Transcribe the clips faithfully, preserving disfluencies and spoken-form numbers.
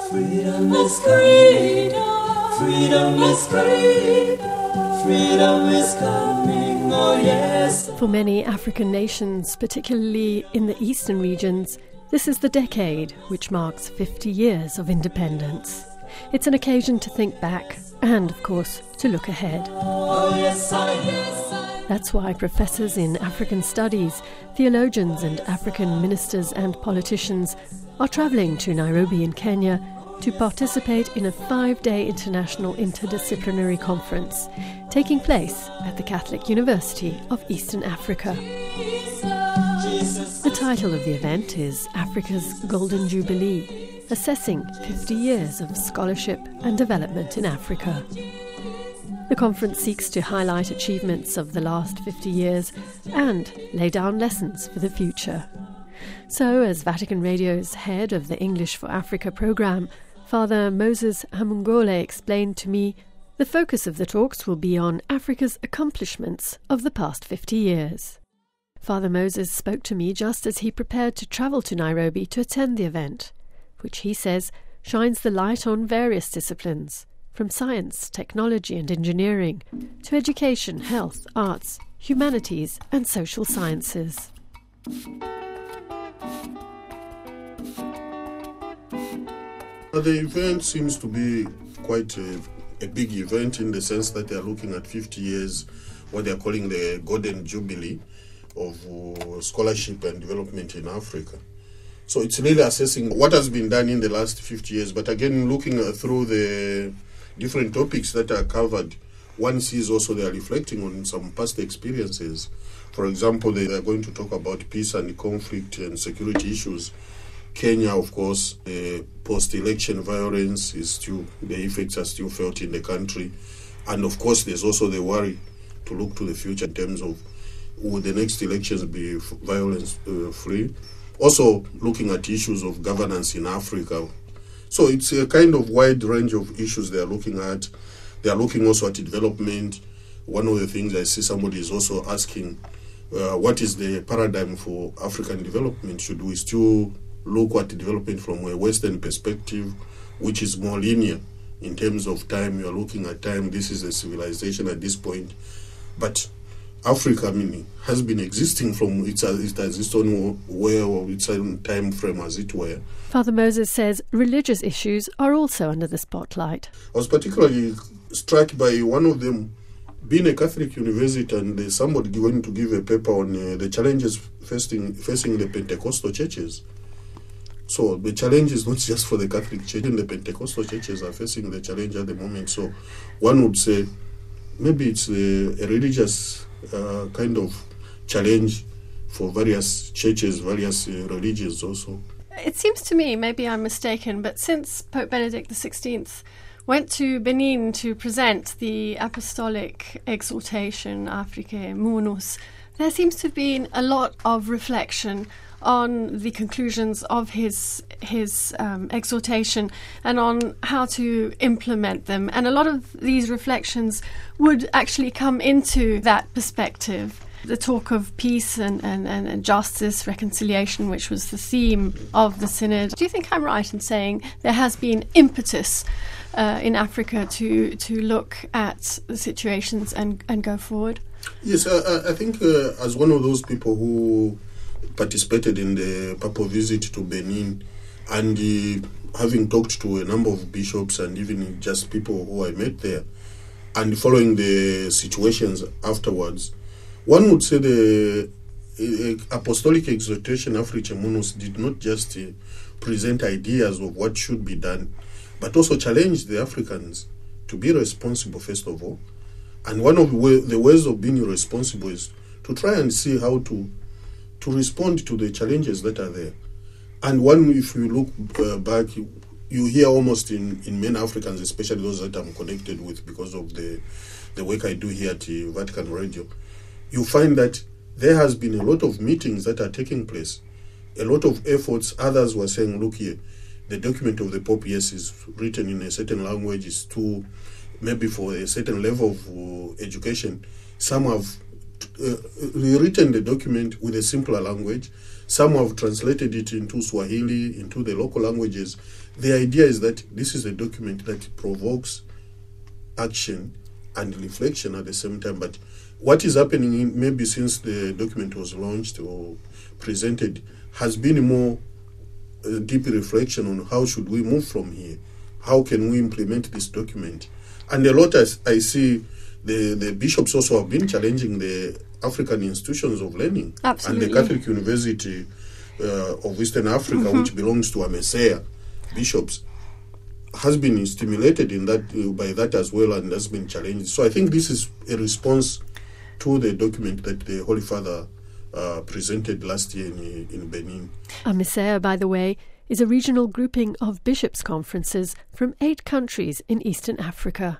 Freedom is freedom. Freedom is freedom. Freedom is coming, oh yes. For many African nations, particularly in the eastern regions, this is the decade which marks fifty years of independence. It's an occasion to think back and, of course, to look ahead. Oh yes, I, yes, I. That's why professors in African studies, theologians and African ministers and politicians are travelling to Nairobi in Kenya to participate in a five-day international interdisciplinary conference taking place at the Catholic University of Eastern Africa. The title of the event is Africa's Golden Jubilee, assessing fifty years of scholarship and development in Africa. The conference seeks to highlight achievements of the last fifty years and lay down lessons for the future. So, as Vatican Radio's head of the English for Africa programme, Father Moses Hamungole explained to me, the focus of the talks will be on Africa's accomplishments of the past fifty years. Father Moses spoke to me just as he prepared to travel to Nairobi to attend the event, which he says shines the light on various disciplines, from science, technology and engineering, to education, health, arts, humanities and social sciences. The event seems to be quite a, a big event in the sense that they are looking at fifty years, what they are calling the Golden Jubilee of uh, scholarship and development in Africa. So it's really assessing what has been done in the last fifty years, but again, looking uh, through the different topics that are covered, one sees also they are reflecting on some past experiences. For example, they are going to talk about peace and conflict and security issues. Kenya, of course, uh, post-election violence is still, the effects are still felt in the country. And of course, there's also the worry to look to the future in terms of will the next elections be violence-free? Uh, also, looking at issues of governance in Africa. So it's a kind of wide range of issues they are looking at. They are looking also at development. One of the things I see somebody is also asking, uh, what is the paradigm for African development? Should we still look at development from a Western perspective, which is more linear in terms of time? You are looking at time, this is a civilization at this point. But Africa, I mean, has been existing from, it's a, it has its own way or its own time frame, as it were. Father Moses says religious issues are also under the spotlight. I was particularly struck by one of them being a Catholic university, and uh, somebody going to give a paper on uh, the challenges facing, facing the Pentecostal churches. So the challenge is not just for the Catholic Church, and the Pentecostal churches are facing the challenge at the moment. So one would say maybe it's a, a religious uh, kind of challenge for various churches, various uh, religions also. It seems to me, maybe I'm mistaken, but since Pope Benedict the sixteenth went to Benin to present the apostolic exhortation Africae Munus, there seems to have been a lot of reflection on the conclusions of his his um, exhortation and on how to implement them. And a lot of these reflections would actually come into that perspective. The talk of peace and, and, and justice, reconciliation, which was the theme of the Synod. Do you think I'm right in saying there has been impetus uh, in Africa to, to look at the situations and, and go forward? Yes, I, I think uh, as one of those people who participated in the papal visit to Benin, and uh, having talked to a number of bishops and even just people who I met there, and following the situations afterwards, one would say the uh, apostolic exhortation Africae Munus did not just uh, present ideas of what should be done, but also challenge the Africans to be responsible first of all. And one of the, way, the ways of being responsible is to try and see how to to respond to the challenges that are there. And one, if you look uh, back, you, you hear almost in, in many Africans, especially those that I'm connected with because of the, the work I do here at the Vatican Radio, you find that there has been a lot of meetings that are taking place, a lot of efforts. Others were saying, look here, the document of the Pope, yes, is written in a certain language, is too, maybe for a certain level of uh, education. Some have uh, rewritten the document with a simpler language. Some have translated it into Swahili, into the local languages. The idea is that this is a document that provokes action and reflection at the same time. But what is happening, in, maybe since the document was launched or presented, has been more uh, deep reflection on how should we move from here? How can we implement this document? And a lot as I see, the, the bishops also have been challenging the African institutions of learning. Absolutely. And the Catholic University uh, of Eastern Africa, mm-hmm. which belongs to AMESEA bishops, has been stimulated in that uh, by that as well, and has been challenged. So I think this is a response to the document that the Holy Father uh, presented last year in, in Benin. AMESEA, by the way, is a regional grouping of bishops' conferences from eight countries in Eastern Africa.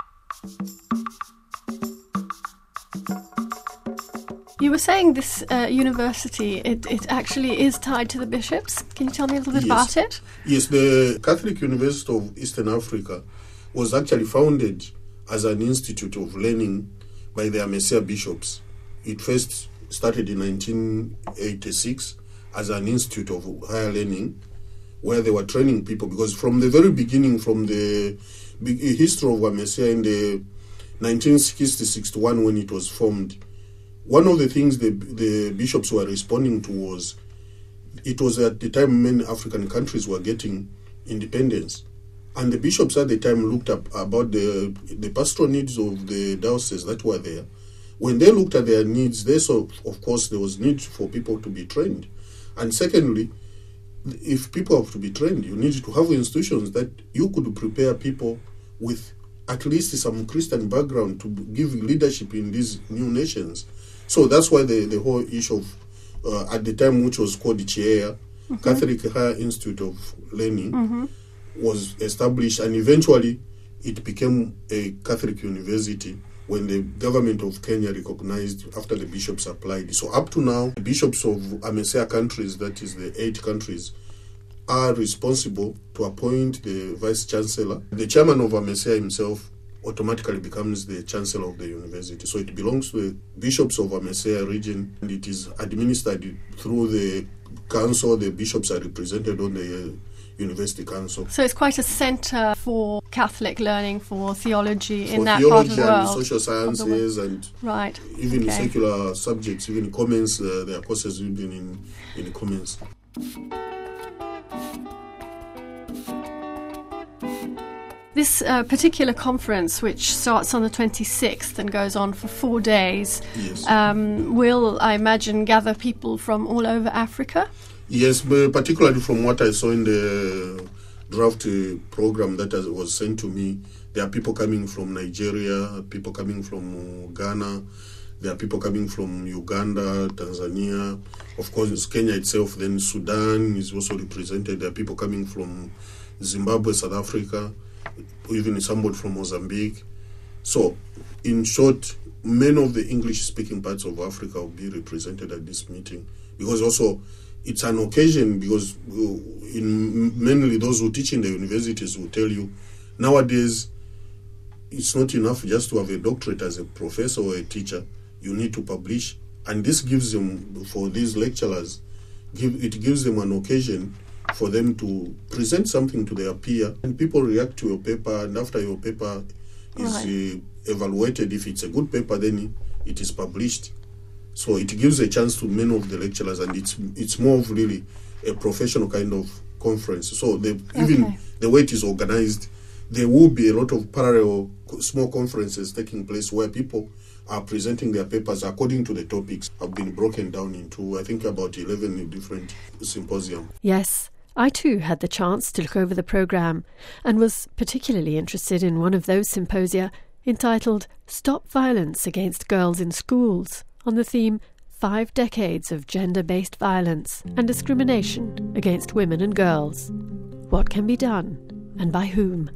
You were saying this uh, university, it, it actually is tied to the bishops. Can you tell me a little bit yes. about it? Yes, the Catholic University of Eastern Africa was actually founded as an institute of learning by the AMESEA bishops. It first started in nineteen eighty-six as an institute of higher learning, where they were training people, because from the very beginning, from the history of AMESEA in the nineteen sixty to sixty-one, when it was formed, one of the things the, the bishops were responding to was, it was at the time many African countries were getting independence. And the bishops at the time looked up about the, the pastoral needs of the dioceses that were there. When they looked at their needs, they saw, of course, there was need for people to be trained. And secondly, if people have to be trained, you need to have institutions that you could prepare people with at least some Christian background to give leadership in these new nations. So that's why the, the whole issue of, uh, at the time, which was called the C H E A, mm-hmm. Catholic Higher Institute of Learning, mm-hmm. was established, and eventually it became a Catholic university when the government of Kenya recognized after the bishops applied. So up to now, the bishops of AMESEA countries, that is the eight countries, are responsible to appoint the vice chancellor. The chairman of AMESEA himself automatically becomes the chancellor of the university. So it belongs to the bishops of AMESEA region, and it is administered through the council. The bishops are represented on the university council. So it's quite a centre for Catholic learning, for theology for in that theology part of the world. And social sciences and right. even okay. secular subjects, even comments, uh, there are courses even in, in the comments. This uh, particular conference, which starts on the twenty-sixth and goes on for four days, yes. um, will, I imagine, gather people from all over Africa? Yes, but particularly from what I saw in the draft uh, program that was sent to me, there are people coming from Nigeria, people coming from Ghana, there are people coming from Uganda, Tanzania, of course Kenya itself, then Sudan is also represented, there are people coming from Zimbabwe, South Africa, even somebody from Mozambique. So, in short, many of the English-speaking parts of Africa will be represented at this meeting, because also it's an occasion, because in mainly those who teach in the universities will tell you nowadays it's not enough just to have a doctorate as a professor or a teacher. You need to publish, and this gives them, for these lecturers, give it gives them an occasion for them to present something to their peer, and people react to your paper, and after your paper is right. uh, evaluated, if it's a good paper, then it is published. So it gives a chance to many of the lecturers, and it's it's more of really a professional kind of conference. So the, even okay. the way it is organized, there will be a lot of parallel small conferences taking place where people are presenting their papers according to the topics have been broken down into, I think, about eleven different symposiums. Yes, I too had the chance to look over the programme and was particularly interested in one of those symposia entitled Stop Violence Against Girls in Schools, on the theme Five Decades of Gender-Based Violence and Discrimination Against Women and Girls. What can be done, and by whom?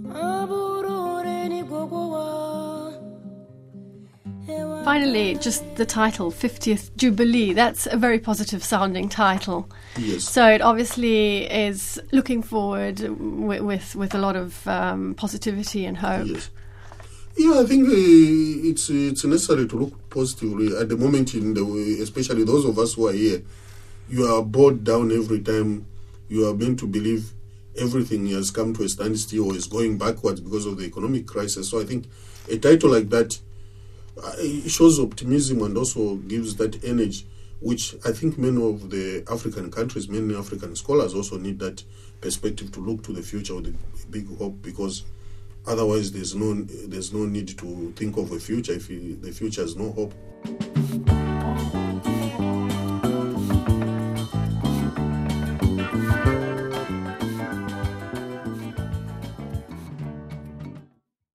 Finally, just the title, fiftieth Jubilee. That's a very positive sounding title. Yes. So it obviously is looking forward with with, with a lot of um, positivity and hope. Yes. Yeah, I think uh, it's it's necessary to look positively at the moment, in the way, especially those of us who are here. you are bogged down every time. You are meant to believe everything has come to a standstill or is going backwards because of the economic crisis. So I think a title like that uh, it shows optimism and also gives that energy, which I think many of the African countries, many African scholars also need that perspective to look to the future with a big hope, because otherwise there's no there's no need to think of a future if you, the future has no hope.